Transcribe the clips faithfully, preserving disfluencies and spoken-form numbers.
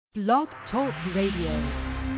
Blog Talk Radio.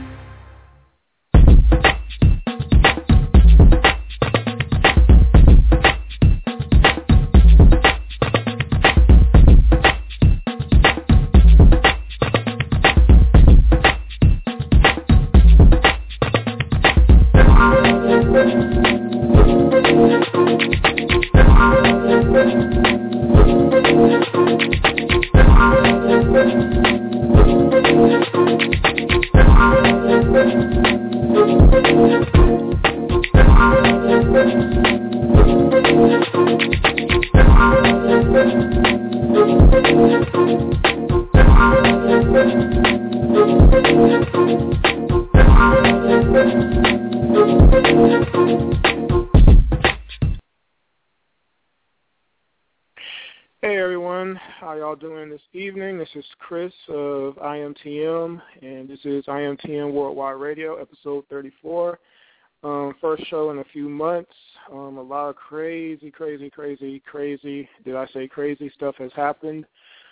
Hey everyone, how y'all doing this evening? This is Chris of I M T M, and this is I M T M Worldwide Radio, episode thirty-four. Um, first show in a few months. Um, a lot of crazy, crazy, crazy, crazy, did I say crazy stuff has happened.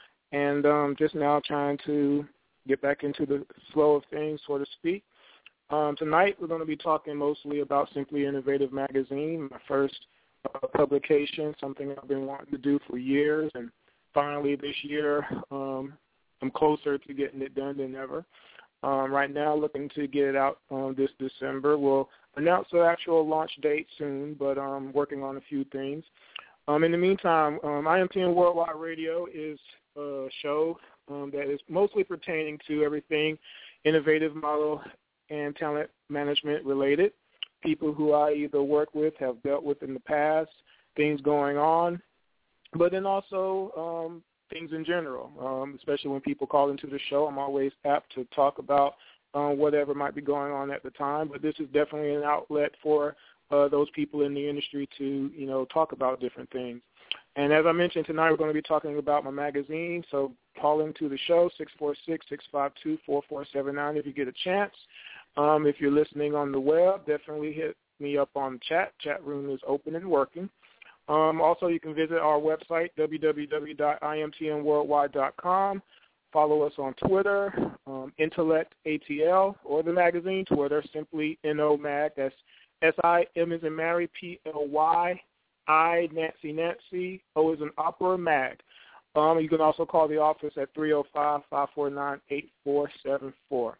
And um, just now trying to get back into the flow of things, so to speak. Um, tonight we're going to be talking mostly about Simply Innovative Magazine, my first Uh, publication, something I've been wanting to do for years, and finally this year um, I'm closer to getting it done than ever. Um, right now, looking to get it out um, this December. We'll announce the actual launch date soon, but I'm um, working on a few things. Um, in the meantime, um, I M T M Worldwide Radio is a show um, that is mostly pertaining to everything innovative model and talent management related. People who I either work with, have dealt with in the past, things going on, but then also um, things in general, um, especially when people call into the show. I'm always apt to talk about uh, whatever might be going on at the time, but this is definitely an outlet for uh, those people in the industry to, you know, talk about different things. And as I mentioned, tonight we're going to be talking about my magazine, so call into the show, six four six, six five two, four four seven nine if you get a chance. Um, if you're listening on the web, definitely hit me up on the chat. Chat room is open and working. Um, also, you can visit our website, w w w dot i m t n worldwide dot com. Follow us on Twitter, um, Intellect A T L, or the magazine Twitter, simply N O Mag. That's S I M as in Mary, P L Y, I, Nancy, Nancy, O as in Opera, Mag. Um, you can also call the office at three oh five, five four nine, eight four seven four.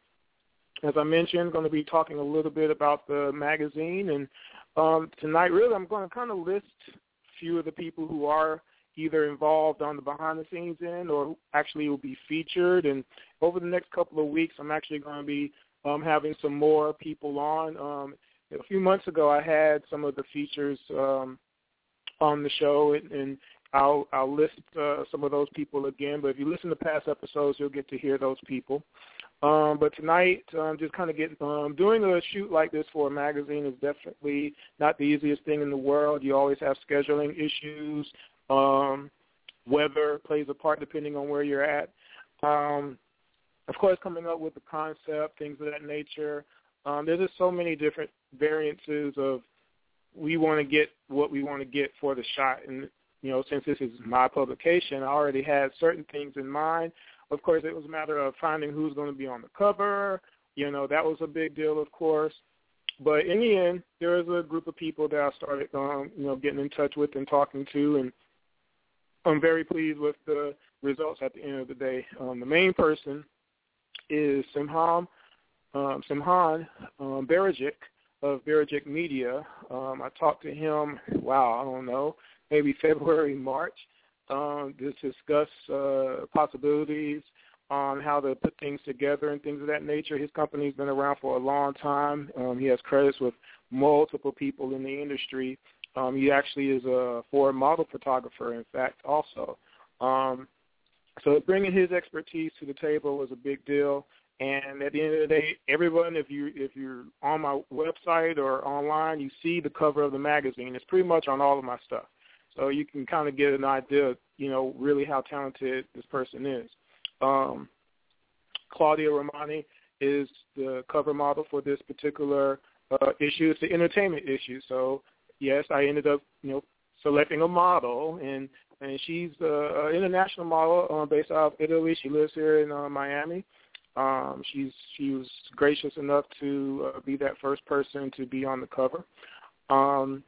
As I mentioned, going to be talking a little bit about the magazine, and um, tonight, really, I'm going to kind of list a few of the people who are either involved on the behind-the-scenes end or actually will be featured. And over the next couple of weeks, I'm actually going to be um, having some more people on. Um, a few months ago, I had some of the features um, on the show, and, and I'll, I'll list uh, some of those people again. But if you listen to past episodes, you'll get to hear those people. Um, but tonight, um, just kind of getting um, doing a shoot like this for a magazine is definitely not the easiest thing in the world. You always have scheduling issues. Um, weather plays a part depending on where you're at. Um, of course, coming up with the concept, things of that nature. Um, there's just so many different variances of we want to get what we want to get for the shot. And, you know, since this is my publication, I already had certain things in mind. Of course, it was a matter of finding who's going to be on the cover. You know, that was a big deal, of course. But in the end, there was a group of people that I started, um, you know, getting in touch with and talking to, and I'm very pleased with the results at the end of the day. Um, the main person is Simhan, um, Simhan um, Barajic of Barajic Media. Um, I talked to him, wow, I don't know, maybe February, March. Um, to discuss uh, possibilities on how to put things together and things of that nature. His company's been around for a long time. Um, he has credits with multiple people in the industry. Um, he actually is a foreign model photographer, in fact, also. Um, so bringing his expertise to the table was a big deal. And at the end of the day, everyone, if, you, if you're on my website or online, you see the cover of the magazine. It's pretty much on all of my stuff. So you can kind of get an idea of, you know, really how talented this person is. Um, Claudia Romani is the cover model for this particular uh, issue. It's the entertainment issue. So, yes, I ended up, you know, selecting a model, and, and she's uh, an international model uh, based out of Italy. She lives here in uh, Miami. Um, she's she was gracious enough to uh, be that first person to be on the cover. Um,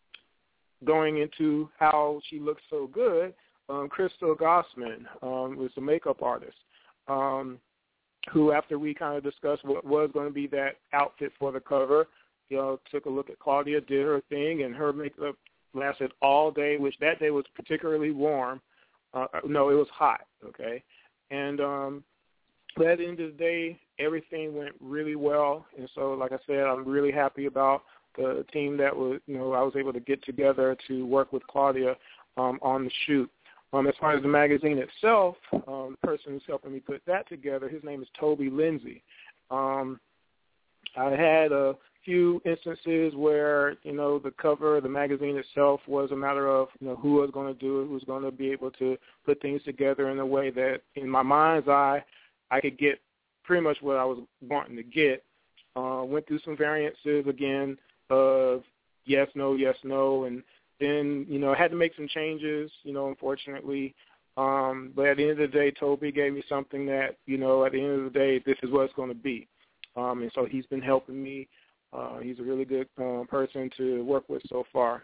going into how she looks so good, um, Crystal Gossman um, was the makeup artist, um, who after we kind of discussed what was going to be that outfit for the cover, you know, took a look at Claudia, did her thing, and her makeup lasted all day, which that day was particularly warm. Uh, no, it was hot, okay? And um, but at the end of the day, everything went really well. And so, like I said, I'm really happy about the team that was, you know, I was able to get together to work with Claudia um, on the shoot. Um, as far as the magazine itself, um, the person who's helping me put that together, his name is Toby Lindsay. Um, I had a few instances where, you know, the cover of the magazine itself was a matter of, you know, who was going to do it, who was going to be able to put things together in a way that, in my mind's eye, I could get pretty much what I was wanting to get. Uh, went through some variances, again, of yes, no, yes, no, and then, you know, I had to make some changes, you know, unfortunately. Um, but at the end of the day, Toby gave me something that, you know, at the end of the day, this is what it's going to be. Um, and so he's been helping me. Uh, he's a really good uh, person to work with so far.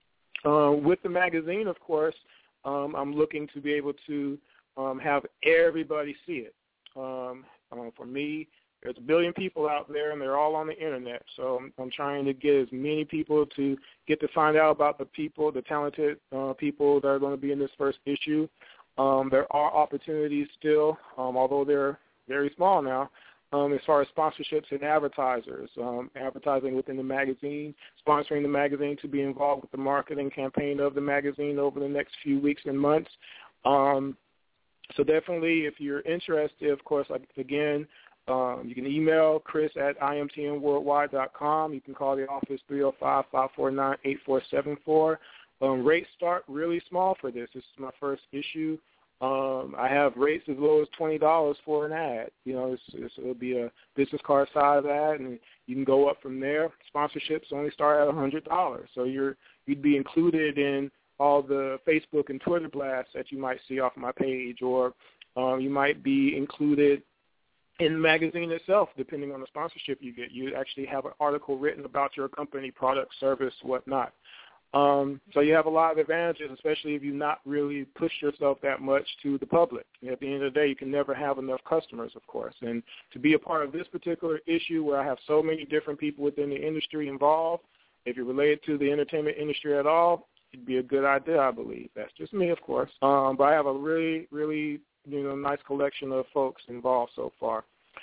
Uh, with the magazine, of course, um, I'm looking to be able to um, have everybody see it. Um, uh, for me, there's a billion people out there, and they're all on the Internet. So I'm, I'm trying to get as many people to get to find out about the people, the talented uh, people that are going to be in this first issue. Um, there are opportunities still, um, although they're very small now, um, as far as sponsorships and advertisers, um, advertising within the magazine, sponsoring the magazine to be involved with the marketing campaign of the magazine over the next few weeks and months. Um, so definitely, if you're interested, of course, like, again, um, you can email Chris at I M T N worldwide dot com. You can call the office three oh five, five four nine, eight four seven four. Um, rates start really small for this. This is my first issue. Um, I have rates as low as twenty dollars for an ad. You know, it's, it's, it'll be a business card size ad, and you can go up from there. Sponsorships only start at one hundred dollars, so you're you'd be included in all the Facebook and Twitter blasts that you might see off my page, or um, you might be included in the magazine itself, depending on the sponsorship you get. You actually have an article written about your company, product, service, whatnot. Um, so you have a lot of advantages, especially if you've not really pushed yourself that much to the public. And at the end of the day, you can never have enough customers, of course. And to be a part of this particular issue where I have so many different people within the industry involved, if you're related to the entertainment industry at all, it'd be a good idea, I believe. That's just me, of course. Um, but I have a really, really, you know, nice collection of folks involved so far.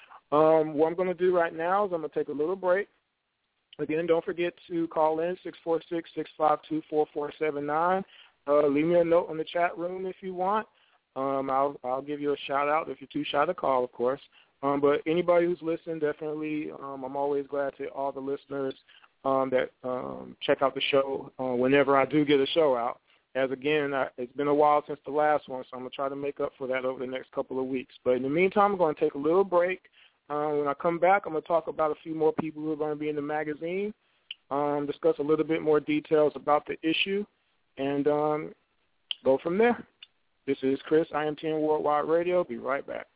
Um, what I'm going to do right now is I'm going to take a little break. Again, don't forget to call in six four six, six five two, four four seven nine. Uh, leave me a note in the chat room if you want. Um, I'll, I'll give you a shout-out if you're too shy to call, of course. Um, but anybody who's listening, definitely, um, I'm always glad to all the listeners um, that um, check out the show uh, whenever I do get a show out. As, again, I, it's been a while since the last one, so I'm going to try to make up for that over the next couple of weeks. But in the meantime, I'm going to take a little break. Uh, when I come back, I'm going to talk about a few more people who are going to be in the magazine, um, discuss a little bit more details about the issue, and um, go from there. This is Chris, I M T N Worldwide Radio. Be right back.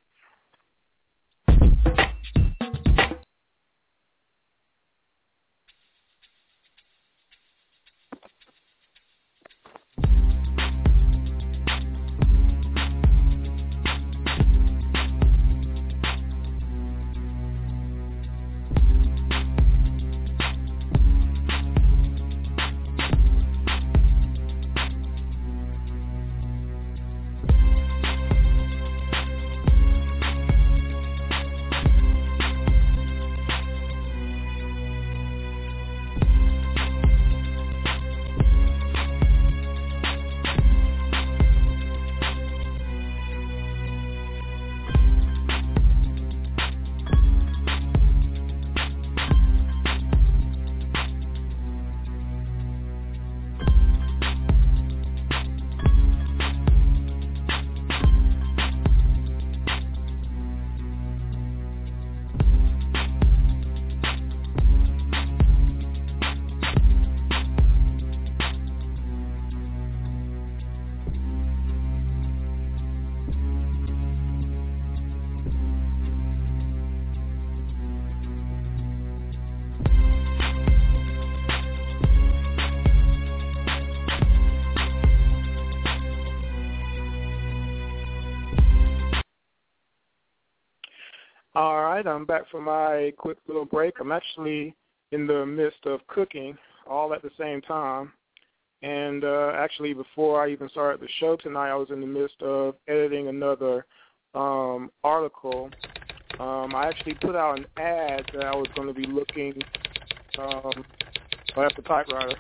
All right, I'm back from my quick little break. I'm actually in the midst of cooking all at the same time. And uh, actually, before I even started the show tonight, I was in the midst of editing another um, article. Um, I actually put out an ad that I was going to be looking um, oh, that's the typewriter.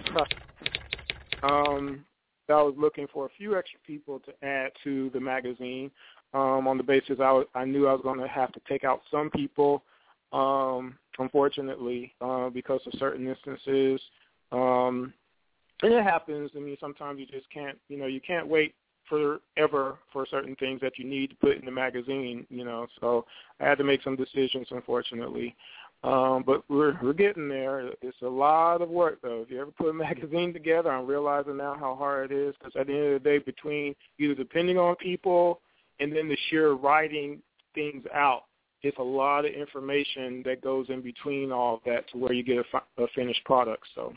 um, that I was looking for a few extra people to add to the magazine um, on the basis I, was, I knew I was going to have to take out some people, um, unfortunately, uh, because of certain instances. Um, and it happens. I mean, sometimes you just can't, you know, you can't wait forever for certain things that you need to put in the magazine, you know. So I had to make some decisions, unfortunately. Um, but we're we're getting there. It's a lot of work, though. If you ever put a magazine together, I'm realizing now how hard it is, because at the end of the day, between either depending on people and then the sheer writing things out, it's a lot of information that goes in between all of that to where you get a, fi- a finished product. So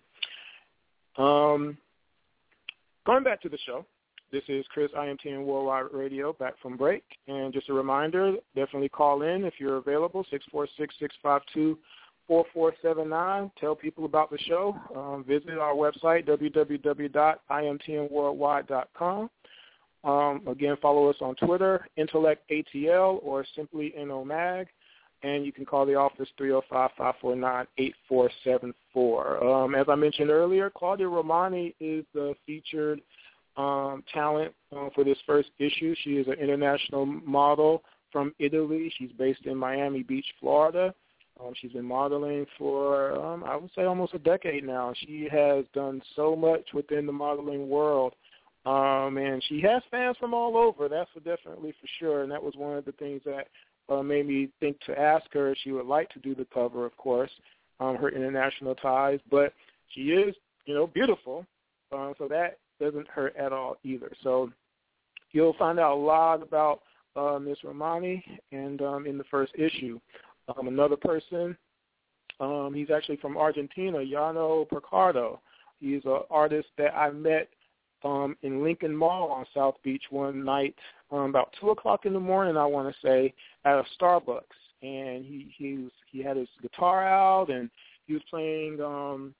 um, going back to the show, this is Chris, I M T N Worldwide Radio, back from break. And just a reminder, definitely call in if you're available, six four six, six five two, four four seven nine. Tell people about the show. Um, visit our website, w w w dot i m t n worldwide dot com. Um, again, follow us on Twitter, Intellect A T L, or simply N O Mag. And you can call the office, three oh five, five four nine, eight four seven four. Um, as I mentioned earlier, Claudia Romani is the featured Um, talent uh, for this first issue. She is an international model from Italy. She's based in Miami Beach, Florida. Um, she's been modeling for, um, I would say, almost a decade now. She has done so much within the modeling world, um, and she has fans from all over. That's for definitely for sure, and that was one of the things that uh, made me think to ask her if she would like to do the cover, of course, um, her international ties. But she is, you know, beautiful, uh, so that doesn't hurt at all either. So you'll find out a lot about uh, Miss Romani and um, in the first issue. Um, another person, um, he's actually from Argentina, Yano Picardo. He's an artist that I met um, in Lincoln Mall on South Beach one night, um, about two o'clock in the morning, I want to say, at a Starbucks. And he he, was, he had his guitar out, and he was playing um,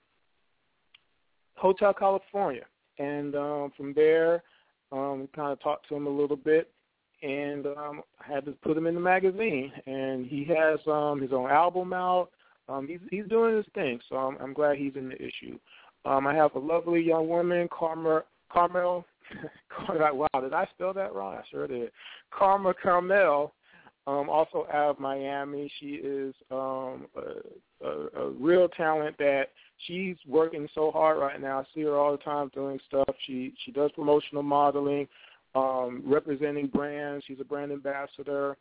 Hotel California. And um, from there, um, kind of talked to him a little bit, and um, I had to put him in the magazine. And he has um, his own album out. Um, he's he's doing his thing, so I'm, I'm glad he's in the issue. Um, I have a lovely young woman, Carmel. Carmel. Wow, did I spell that wrong? I sure did. Karma Carmel, um, also out of Miami. She is um, a, a, a real talent that she's working so hard right now. I see her all the time doing stuff. She she does promotional modeling, um, representing brands. She's a brand ambassador.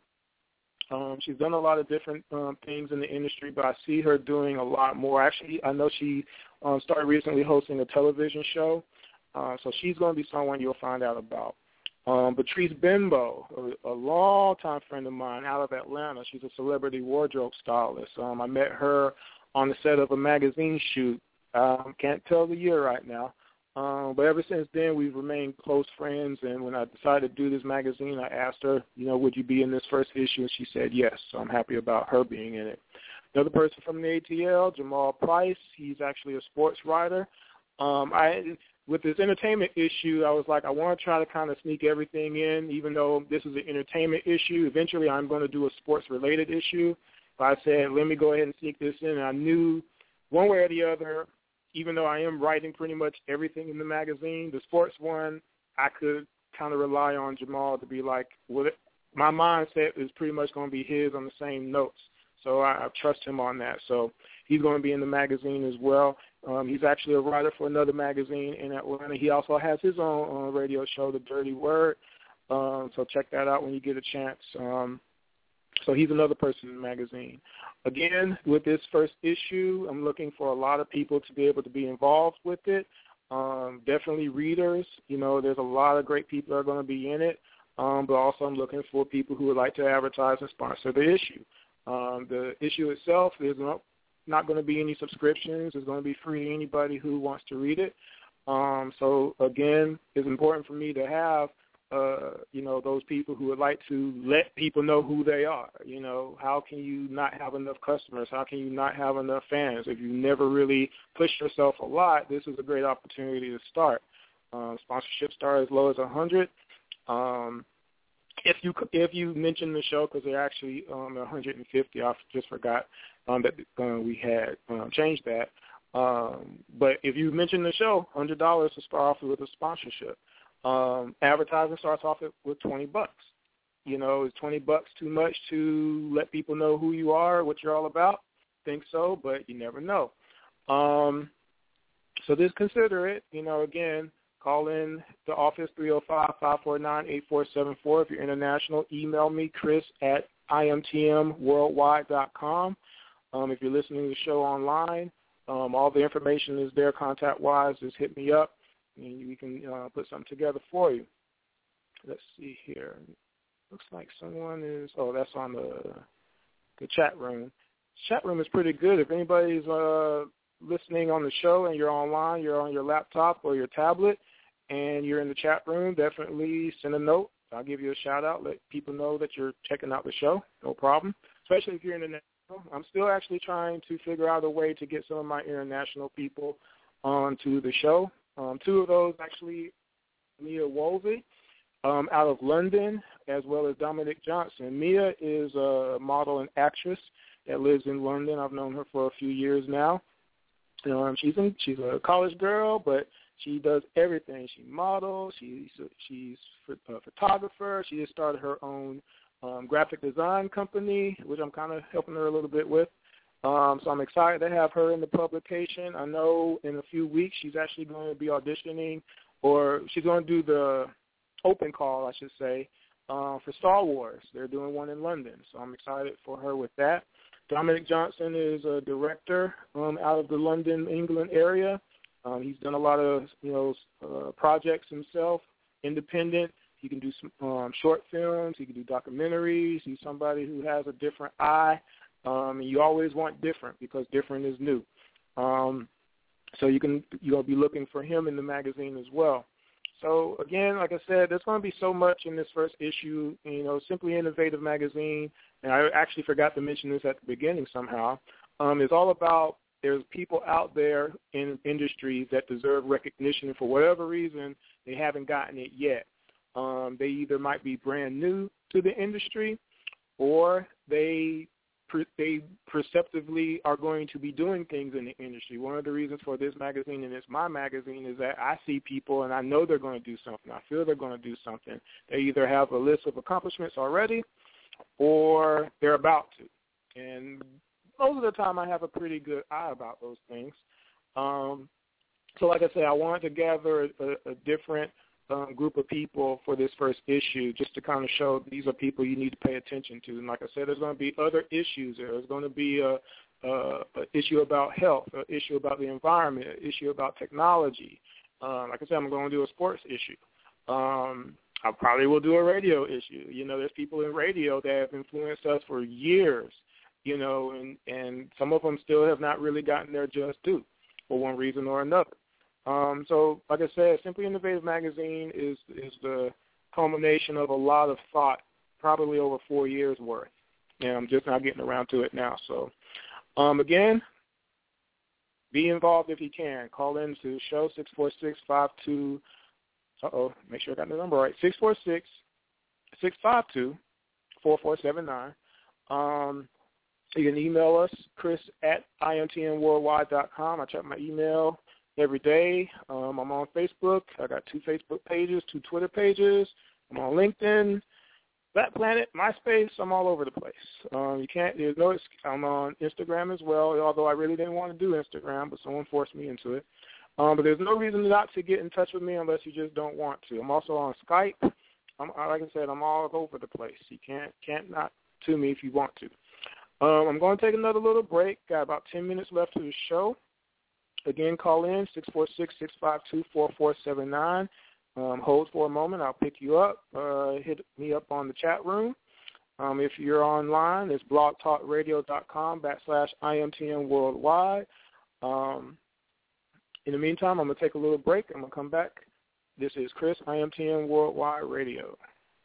Um, she's done a lot of different um, things in the industry, but I see her doing a lot more. Actually, I know she um, started recently hosting a television show, uh, so she's going to be someone you'll find out about. Um, Patrice Bimbo, a, a long-time friend of mine out of Atlanta. She's a celebrity wardrobe stylist. Um, I met her on the set of a magazine shoot. Um, can't tell the year right now. Um, but ever since then, we've remained close friends. And when I decided to do this magazine, I asked her, you know, would you be in this first issue? And she said yes. So I'm happy about her being in it. Another person from the A T L, Jamal Price. He's actually a sports writer. Um, I with this entertainment issue, I was like, I want to try to kind of sneak everything in, even though this is an entertainment issue. Eventually, I'm going to do a sports-related issue. But I said, let me go ahead and sneak this in. And I knew one way or the other, even though I am writing pretty much everything in the magazine, the sports one, I could kind of rely on Jamal to be like, well, my mindset is pretty much going to be his on the same notes. So I, I trust him on that. So he's going to be in the magazine as well. Um, he's actually a writer for another magazine in Atlanta. He also has his own uh, radio show, The Dirty Word. Um, so check that out when you get a chance. Um, so he's another person in the magazine. Again, with this first issue, I'm looking for a lot of people to be able to be involved with it. Um, definitely readers. You know, there's a lot of great people that are going to be in it. Um, but also I'm looking for people who would like to advertise and sponsor the issue. Um, the issue itself is not, not going to be any subscriptions. It's going to be free to anybody who wants to read it. Um, so, again, it's important for me to have uh, you know, those people who would like to let people know who they are. You know, how can you not have enough customers? How can you not have enough fans? If you never really push yourself a lot, this is a great opportunity to start. Um, sponsorship start as low as one hundred dollars. Um, if you if you mention the show, because they're actually um, one hundred fifty dollars, I just forgot um, that uh, we had um, changed that. Um, but if you mention the show, one hundred dollars to start off with a sponsorship. Um, advertising starts off with twenty bucks. You know, is twenty bucks too much to let people know who you are, what you're all about? Think so, but you never know. Um, so just consider it. You know, again, call in the office, three oh five, five four nine, eight four seven four. If you're international, email me, Chris at I M T M worldwide dot com. Um, if you're listening to the show online, um, all the information is there contact-wise. Just hit me up, and we can uh, put something together for you. Let's see here. Looks like someone is, oh, that's on the the chat room. Chat room is pretty good. If anybody's uh, listening on the show and you're online, you're on your laptop or your tablet, and you're in the chat room, definitely send a note. I'll give you a shout-out. Let people know that you're checking out the show. No problem, especially if you're international. I'm still actually trying to figure out a way to get some of my international people onto the show. Um, two of those actually, Mia Wolsey um, out of London, as well as Dominic Johnson. Mia is a model and actress that lives in London. I've known her for a few years now. Um, she's in, she's a college girl, but she does everything. She models. She's she's a photographer. She just started her own um, graphic design company, which I'm kind of helping her a little bit with. Um, so I'm excited to have her in the publication. I know in a few weeks she's actually going to be auditioning, or she's going to do the open call, I should say, uh, for Star Wars. They're doing one in London, so I'm excited for her with that. Dominic Johnson is a director um, out of the London, England area. Um, he's done a lot of, you know, uh, projects himself, independent. He can do some um, short films. He can do documentaries. He's somebody who has a different eye. Um, and you always want different because different is new. Um, so you can you'll be looking for him in the magazine as well. So again, like I said, there's going to be so much in this first issue. You know, Simply Innovative magazine, and I actually forgot to mention this at the beginning somehow. Um, it's all about there's people out there in industries that deserve recognition, and for whatever reason they haven't gotten it yet. Um, they either might be brand new to the industry, or they they perceptively are going to be doing things in the industry. One of the reasons for this magazine, and it's my magazine, is that I see people and I know they're going to do something. I feel they're going to do something. They either have a list of accomplishments already or they're about to. And most of the time I have a pretty good eye about those things. Um, so like I said, I wanted to gather a, a different Um, group of people for this first issue, just to kind of show these are people you need to pay attention to. And like I said, there's going to be other issues. There's going to be a, a, a issue about health, an issue about the environment, an issue about technology. Um, like I said, I'm going to do a sports issue. Um, I probably will do a radio issue. You know, there's people in radio that have influenced us for years, you know, and, and some of them still have not really gotten their just due for one reason or another. Um, so, like I said, Simply Innovative magazine is is the culmination of a lot of thought, probably over four years worth. And I'm just not getting around to it now. So, um, again, be involved if you can. Call in to show six four six, five two. Uh-oh, make sure I got the number right. six four six, six five two, four four seven nine. Um, you can email us, Chris at I M T N worldwide dot com. I check my email every day. Um, I'm on Facebook. I got two Facebook pages, two Twitter pages. I'm on LinkedIn, Black Planet, MySpace. I'm all over the place. Um, you can't. There's no. I'm on Instagram as well. Although I really didn't want to do Instagram, but someone forced me into it. Um, but there's no reason not to get in touch with me unless you just don't want to. I'm also on Skype. I'm, like I said, I'm all over the place. You can't can't not to me if you want to. Um, I'm going to take another little break. Got about ten minutes left to the show. Again, call in, six four six, six five two, four four seven nine. Um, hold for a moment. I'll pick you up. Uh, hit me up on the chat room. Um, if you're online, it's blogtalkradio.com backslash IMTN worldwide. Um, in the meantime, I'm going to take a little break. I'm going to come back This is Chris, I M T N Worldwide Radio.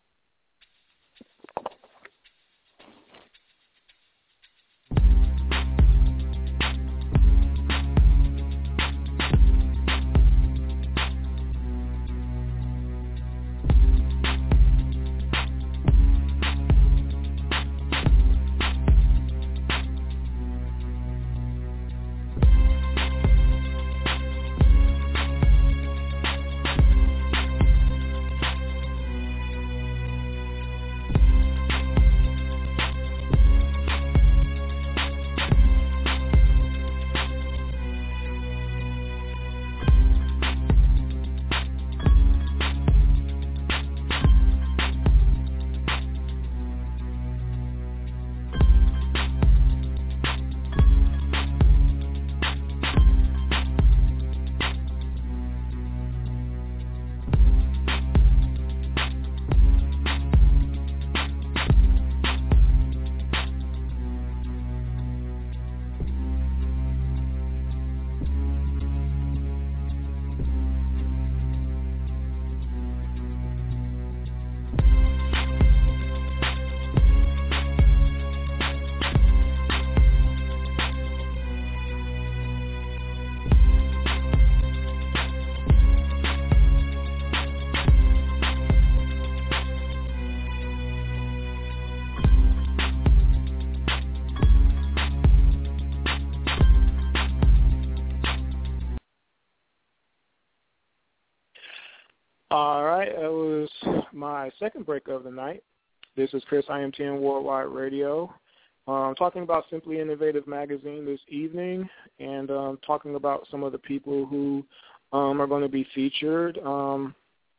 All right, that was my second break of the night. This is Chris, I M T N Worldwide Radio. Um, talking about Simply Innovative Magazine this evening, and um, talking about some of the people who um, are going to be featured. Um,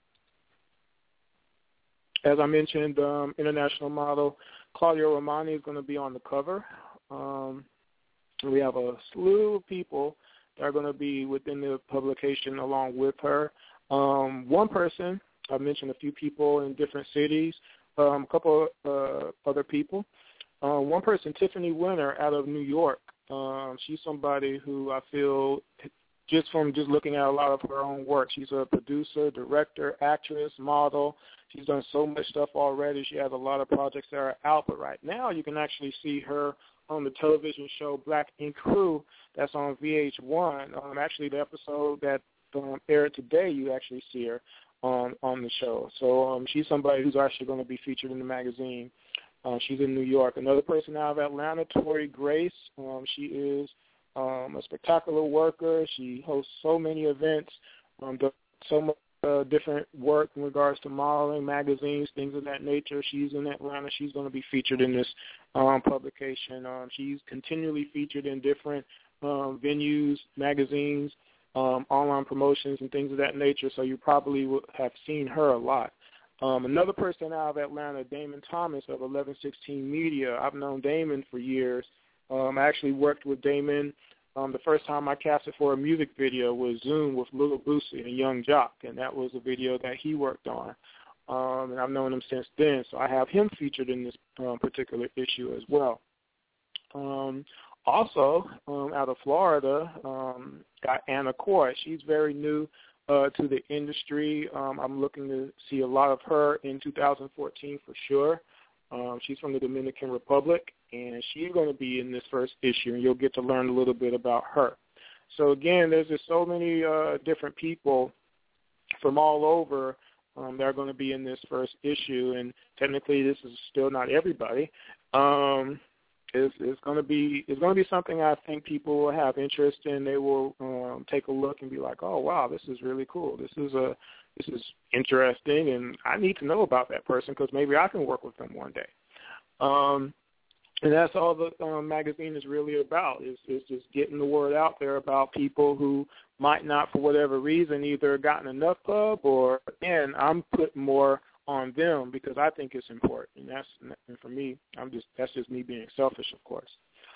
as I mentioned, um, international model Claudia Romani is going to be on the cover. Um, we have a slew of people that are going to be within the publication along with her. Um, one person, I mentioned a few people in different cities, um, a couple uh, other people. Uh, one person, Tiffany Winter out of New York. Um, she's somebody who I feel, just from just looking at a lot of her own work, she's a producer, director, actress, model. She's done so much stuff already. She has a lot of projects that are out, but right now you can actually see her on the television show Black Ink Crew that's on V H one. Um, actually, the episode that um, aired today, you actually see her on, on the show. So um, she's somebody who's actually going to be featured in the magazine. Uh, she's in New York. Another person out of Atlanta, Tori Grace. Um, she is um, a spectacular worker. She hosts so many events, um, does so much uh, different work in regards to modeling, magazines, things of that nature. She's in Atlanta. She's going to be featured in this um, publication. Um, she's continually featured in different um, venues, magazines, um, online promotions, and things of that nature, so you probably will have seen her a lot. Um, another person out of Atlanta, Damon Thomas of eleven sixteen Media. I've known Damon for years. Um, I actually worked with Damon. Um, the first time I casted for a music video was Zoom with Little Boosie and Young Jock, and that was a video that he worked on. Um, and I've known him since then, so I have him featured in this um, particular issue as well. Um, also, um, out of Florida, um, got Anna Coy. She's very new Uh, to the industry. Um, I'm looking to see a lot of her in two thousand fourteen for sure. Um, she's from the Dominican Republic, and she's going to be in this first issue, and you'll get to learn a little bit about her. So, again, there's just so many uh, different people from all over um, that are going to be in this first issue, and technically this is still not everybody. Um, It's, it's going to be it's going to be something I think people will have interest in. They will um, take a look and be like, "Oh, wow, this is really cool. This is a this is interesting, and I need to know about that person because maybe I can work with them one day." Um, and that's all the um, magazine is really about. Is is just getting the word out there about people who might not, for whatever reason, either gotten enough pub or, again, I'm putting more on them because I think it's important, and that's and for me. I'm just that's just me being selfish, of course.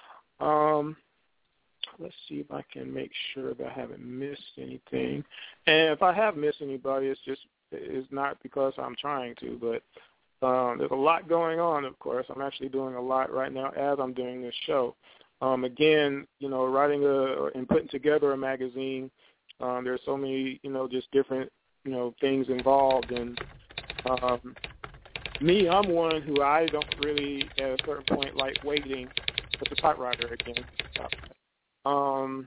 Um, let's see if I can make sure that I haven't missed anything, and if I have missed anybody, it's just it's not because I'm trying to, but um, there's a lot going on. Of course, I'm actually doing a lot right now as I'm doing this show. Um, again, you know, writing a and putting together a magazine. Um, there's so many, you know, just different you know, things involved. And um, me, I'm one who I don't really, at a certain point, like waiting with the typewriter again. Um,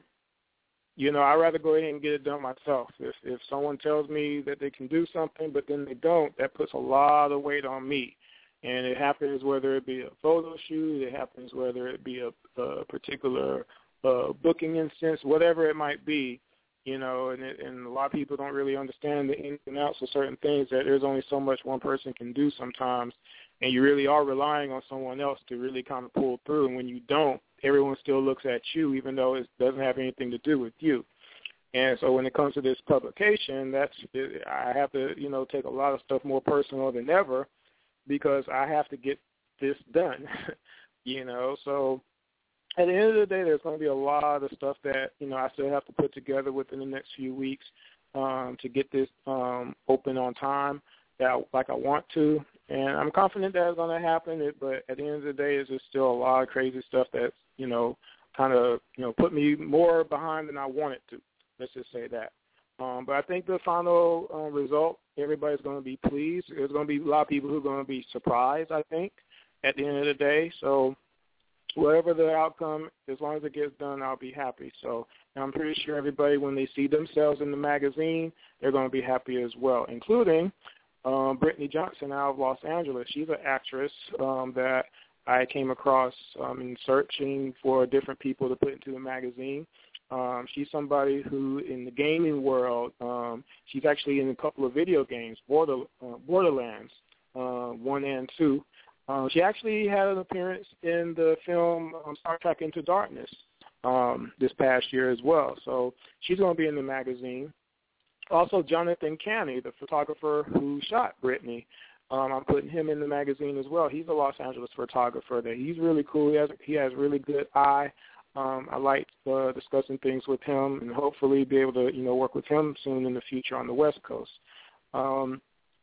you know, I'd rather go ahead and get it done myself. If if someone tells me that they can do something, but then they don't, that puts a lot of weight on me. And it happens whether it be a photo shoot, it happens whether it be a, a particular uh, booking instance, whatever it might be, you know, and, it, and a lot of people don't really understand the ins and outs of certain things, that there's only so much one person can do sometimes, and you really are relying on someone else to really kind of pull through. And when you don't, everyone still looks at you, even though it doesn't have anything to do with you. And so when it comes to this publication, that's I have to, you know, take a lot of stuff more personal than ever, because I have to get this done, you know. So at the end of the day, there's going to be a lot of stuff that, you know, I still have to put together within the next few weeks um, to get this um, open on time, that I, like I want to. And I'm confident that it's going to happen, it, but at the end of the day, it's just still a lot of crazy stuff that's, you know, kind of, you know, put me more behind than I wanted to. Let's just say that. Um, but I think the final uh, result, everybody's going to be pleased. There's going to be a lot of people who are going to be surprised, I think, at the end of the day. So whatever the outcome, as long as it gets done, I'll be happy. So I'm pretty sure everybody, when they see themselves in the magazine, they're going to be happy as well, including um, Brittany Johnson out of Los Angeles. She's an actress um, that I came across um, in searching for different people to put into the magazine. Um, she's somebody who, in the gaming world, um, she's actually in a couple of video games, Border, uh, Borderlands uh, one and two. Uh, she actually had an appearance in the film um, Star Trek Into Darkness um, this past year as well. So she's going to be in the magazine. Also, Jonathan Canny, the photographer who shot Brittany, um, I'm putting him in the magazine as well. He's a Los Angeles photographer. That he's really cool. He has he has really good eye. Um, I like uh, discussing things with him, and hopefully be able to, you know, work with him soon in the future on the West Coast. Um,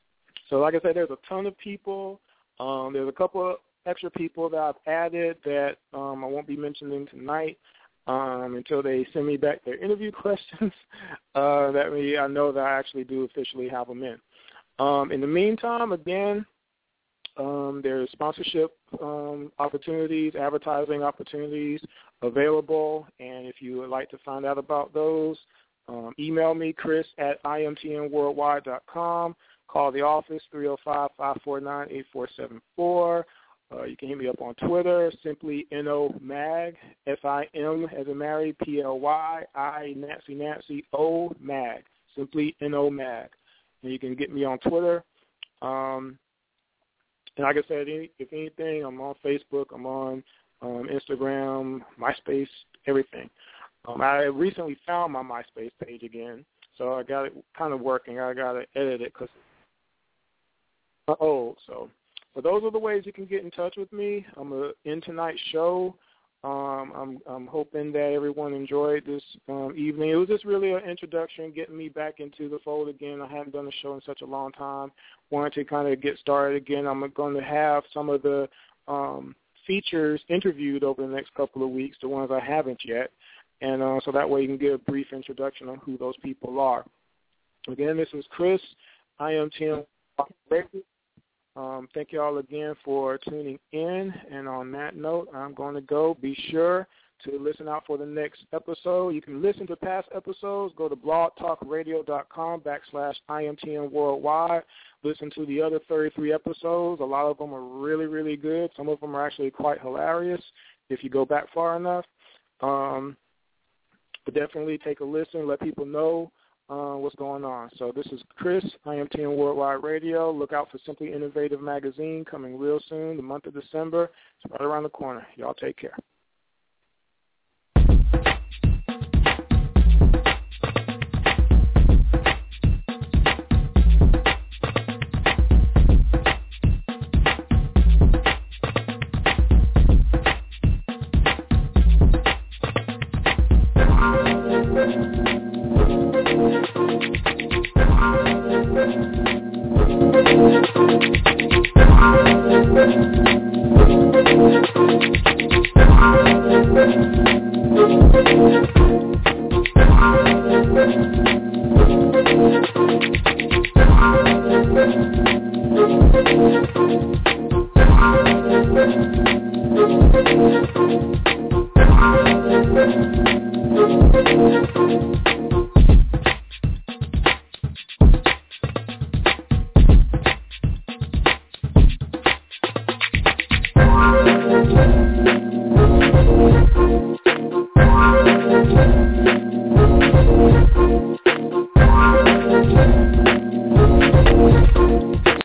so like I said, there's a ton of people. Um, there's a couple of extra people that I've added that um, I won't be mentioning tonight um, until they send me back their interview questions. uh, that way I know that I actually do officially have them in. Um, in the meantime, again, Um, there's sponsorship um, opportunities, advertising opportunities available, and if you would like to find out about those, um, email me, Chris at I M T N worldwide dot com. Call the office, three oh five, five four nine, eight four seven four. Uh, you can hit me up on Twitter, simply N O Mag, S I M as in Mary, P L Y, I, Nancy, Nancy, O, Mag, simply N O Mag. And you can get me on Twitter. Um, And like I said, if anything, I'm on Facebook, I'm on um, Instagram, MySpace, everything. Um, I recently found my MySpace page again, so I got it kind of working. I got to edit it because I'm old. So, but those are the ways you can get in touch with me. I'm a in tonight's show. Um, I'm, I'm hoping that everyone enjoyed this um, evening. It was just really an introduction, getting me back into the fold again. I haven't done a show in such a long time. Wanted to kind of get started again. I'm going to have some of the um, features interviewed over the next couple of weeks, the ones I haven't yet, and uh, so that way you can get a brief introduction on who those people are. Again, this is Chris, I M T N. Um, thank you all again for tuning in, and on that note, I'm going to go. Be sure to listen out for the next episode. You can listen to past episodes. Go to blogtalkradio.com backslash IMTN Worldwide. Listen to the other thirty-three episodes. A lot of them are really, really good. Some of them are actually quite hilarious if you go back far enough. Um, but definitely take a listen. Let people know Uh, what's going on. So this is Chris, I M T N Worldwide Radio. Look out for Simply Innovative Magazine coming real soon, the month of December. It's right around the corner. Y'all take care.